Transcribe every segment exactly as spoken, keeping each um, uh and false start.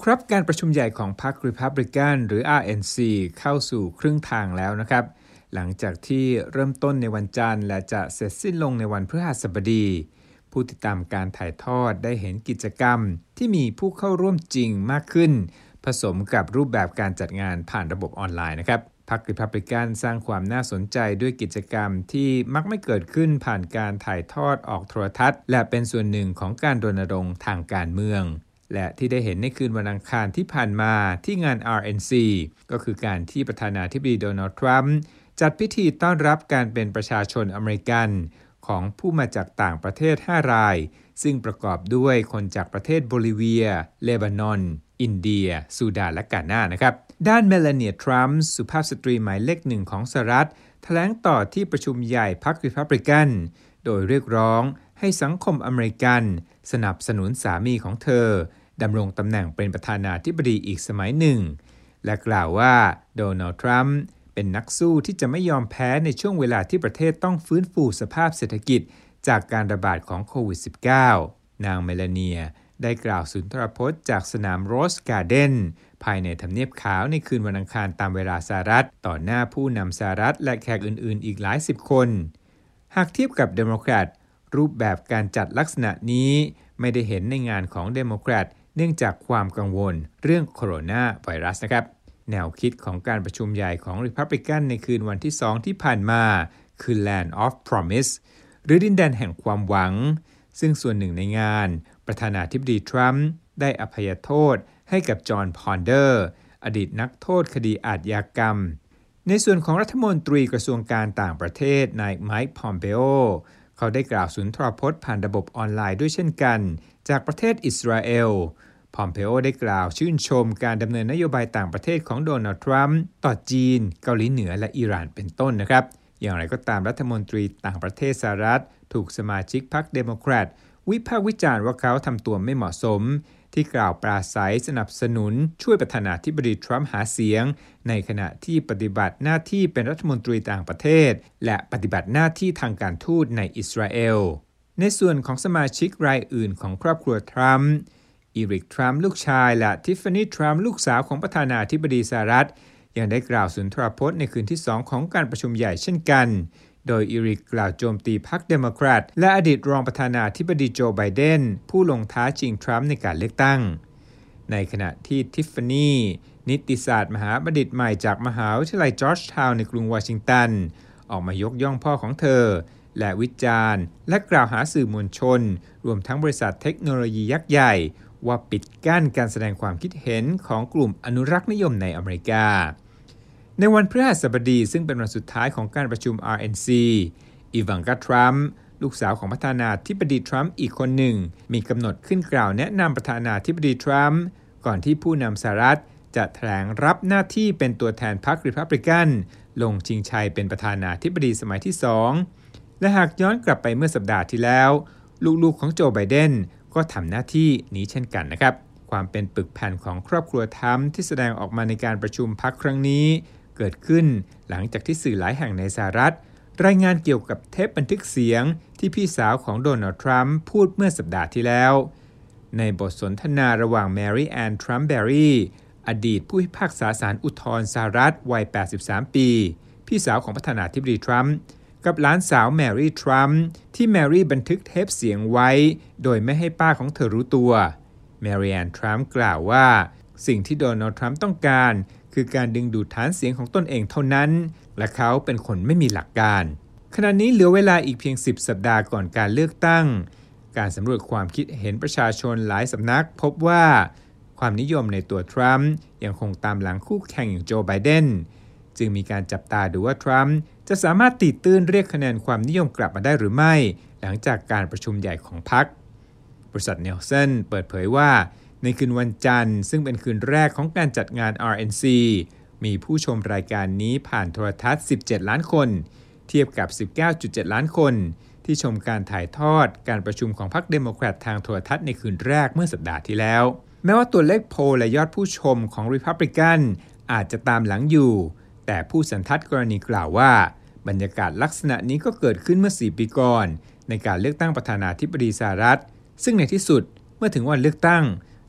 ครับการประชุมใหญ่ของพรรค Republican หรือ อาร์ เอ็น ซี เข้าสู่ครึ่งทางแล้วนะครับหลังจากที่เริ่มต้นในวันจันทร์และจะเสร็จสิ้นลงในวันพฤหัสบดีผู้ติดตามการถ่ายทอดได้เห็นกิจกรรมที่มีผู้เข้าร่วมจริงมากขึ้นผสมกับรูปแบบการจัดงานผ่านระบบออนไลน์นะครับพรรค Republican สร้างความน่าสนใจด้วยกิจกรรมที่มักไม่เกิดขึ้นผ่านการถ่ายทอดออกโทรทัศน์และเป็นส่วนหนึ่งของการรณรงค์ทางการเมืองและที่ได้เห็นในคืนวันอังคารที่ผ่านมาที่งาน อาร์ เอ็น ซี ก็คือการที่ประธานาธิบดีโดนัลด์ทรัมป์จัดพิธีต้อนรับการเป็นประชาชนอเมริกันของผู้มาจากต่างประเทศห้ารายซึ่งประกอบด้วยคนจากประเทศโบลิเวียเลบานอนอินเดียซูดานและกานานะครับด้านเมลานีทรัมป์สุภาพสตรีหมายเลขหนึ่งของสหรัฐแถลงต่อที่ประชุมใหญ่พรรครีพับลิกันโดยเรียกร้องให้สังคมอเมริกันสนับสนุนสามีของเธอดำรงตำแหน่งเป็นประธานาธิบดีอีกสมัยหนึ่งและกล่าวว่าโดนัลด์ทรัมป์เป็นนักสู้ที่จะไม่ยอมแพ้ในช่วงเวลาที่ประเทศต้องฟื้นฟูสภาพเศรษฐกิจจากการระบาดของโควิด สิบเก้า นางเมลานีได้กล่าวสุนทรพจน์จากสนามโรสการ์เดนภายในทำเนียบขาวในคืนวันอังคารตามเวลาสหรัฐต่อหน้าผู้นำสหรัฐและแขกอื่นๆอีกหลายสิบคนหากเทียบกับเดโมแครตรูปแบบการจัดลักษณะนี้ไม่ได้เห็นในงานของเดโมแครตเนื่องจากความกังวลเรื่องโคโรนาไวรัสนะครับแนวคิดของการประชุมใหญ่ของ Republican ในคืนวันที่สองที่ผ่านมาคือ Land of Promise หรือดินแดนแห่งความหวังซึ่งส่วนหนึ่งในงานประธานาธิบดีทรัมป์ได้อภัยโทษให้กับจอห์นพอนเดอร์อดีตนักโทษคดีอาชญากรรมในส่วนของรัฐมนตรีกระทรวงการต่างประเทศนายไมค์พอมเปโอเขาได้กล่าวสุนทรพจน์ผ่านระบบออนไลน์ด้วยเช่นกันจากประเทศอิสราเอลพอมเปโอได้กล่าวชื่นชมการดำเนินนโยบายต่างประเทศของโดนัลด์ทรัมป์ต่อจีนเกาหลีเหนือและอิหร่านเป็นต้นนะครับอย่างไรก็ตามรัฐมนตรีต่างประเทศสหรัฐถูกสมาชิกพรรคเดโมแครตวิพากษ์วิจารณ์ว่าเขาทำตัวไม่เหมาะสมที่กล่าวปราศัยสนับสนุนช่วยประธานาธิบดีทรัมป์หาเสียงในขณะที่ปฏิบัติหน้าที่เป็นรัฐมนตรีต่างประเทศและปฏิบัติหน้าที่ทางการทูตในอิสราเอลในส่วนของสมาชิกรายอื่นของครอบครัวทรัมป์อีริกทรัมป์ลูกชายและทิฟฟานี่ทรัมป์ลูกสาวของประธานาธิบดีสหรัฐยังได้กล่าวสุนทรพจน์ในคืนที่สองของการประชุมใหญ่เช่นกันโดยอีริกกล่าวโจมตีพรรคเดโมแครตและอดีตรองประธานาธิบดีโจไบเดนผู้ลงท้าชิงทรัมป์ในการเลือกตั้งในขณะที่ทิฟฟานี่นิติศาสตร์มหาบัณฑิตใหม่จากมหาวิทยาลัยจอร์จทาวน์ในกรุงวอชิงตันออกมายกย่องพ่อของเธอและวิจารณ์และกล่าวหาสื่อมวลชนรวมทั้งบริษัทเทคโนโลยียักษ์ใหญ่ว่าปิดกั้นการแสดงความคิดเห็นของกลุ่มอนุรักษ์นิยมในอเมริกาในวันพฤหัสบดีซึ่งเป็นวันสุดท้ายของการประชุม อาร์ เอ็น ซี อีวานกาทรัมป์ลูกสาวของประธานาธิบดีทรัมป์อีกคนหนึ่งมีกำหนดขึ้นกล่าวแนะนำประธานาธิบดีทรัมป์ก่อนที่ผู้นำสหรัฐจะแถลงรับหน้าที่เป็นตัวแทนพรรครีพับลิกันลงชิงชัยเป็นประธานาธิบดีสมัยที่สองและหากย้อนกลับไปเมื่อสัปดาห์ที่แล้วลูกๆของโจไบเดนก็ทำหน้าที่นี้เช่นกันนะครับความเป็นปึกแผ่นของครอบครัวทรัมป์ที่แสดงออกมาในการประชุมพรรคครั้งนี้เกิดขึ้นหลังจากที่สื่อหลายแห่งในสหรัฐรายงานเกี่ยวกับเทปบันทึกเสียงที่พี่สาวของโดนัลด์ทรัมป์พูดเมื่อสัปดาห์ที่แล้วในบทสนทนาระหว่างแมรี่แอนทรัมป์แบร์รี่อดีตผู้พิพากษาศาลอุทธรณ์สหรัฐวัยแปดสิบสามปีพี่สาวของประธานาธิบดีทรัมป์กับหลานสาวแมรี่ทรัมป์ที่แมรี่บันทึกเทปเสียงไว้โดยไม่ให้ป้าของเธอรู้ตัวแมรี่แอนทรัมป์กล่าวว่าสิ่งที่โดนัลด์ทรัมป์ต้องการคือการดึงดูดฐานเสียงของตนเองเท่านั้นและเขาเป็นคนไม่มีหลักการขณะนี้เหลือเวลาอีกเพียงสิบสัปดาห์ก่อนการเลือกตั้งการสำรวจความคิดเห็นประชาชนหลายสำนักพบว่าความนิยมในตัวทรัมป์ยังคงตามหลังคู่แข่งอย่างโจไบเดนจึงมีการจับตาดูว่าทรัมป์จะสามารถตีตื้นเรียกคะแนนความนิยมกลับมาได้หรือไม่หลังจากการประชุมใหญ่ของพรรคบริษัทเนลสันเปิดเผยว่าในคืนวันจันทร์ซึ่งเป็นคืนแรกของการจัดงาน อาร์ เอ็น ซี มีผู้ชมรายการนี้ผ่านโทรทัศน์สิบเจ็ดล้านคนเทียบกับ สิบเก้าจุดเจ็ด ล้านคนที่ชมการถ่ายทอดการประชุมของพรรคเดโมแครตทางโทรทัศน์ในคืนแรกเมื่อสัปดาห์ที่แล้วแม้ว่าตัวเลขโพลและยอดผู้ชมของ Republican อาจจะตามหลังอยู่แต่ผู้สันทัดกรณีกล่าวว่าบรรยากาศลักษณะนี้ก็เกิดขึ้นเมื่อสี่ปีก่อนในการเลือกตั้งประธานาธิบดีสหรัฐซึ่งในที่สุดเมื่อถึงวันเลือกตั้ง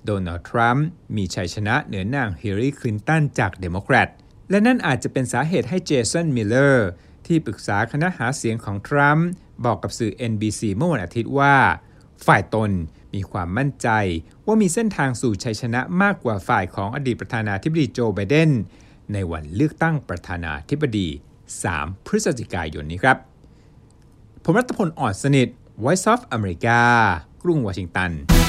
โดนัลด์ทรัมป์มีชัยชนะเหนือนางฮิลลารีคลินตันจากเดโมแครตและนั่นอาจจะเป็นสาเหตุให้เจสันมิลเลอร์ที่ปรึกษาคณะหาเสียงของทรัมป์บอกกับสื่อ เอ็น บี ซี เมื่อวันอาทิตย์ว่าฝ่ายตนมีความมั่นใจว่ามีเส้นทางสู่ชัยชนะมากกว่าฝ่ายของอดีตประธานาธิบดีโจไบเดนในวันเลือกตั้งประธานาธิบดีสามพฤศจิกายนนี้ครับผมรัตพล อ่อนสนิท Voice of America กรุงวอชิงตัน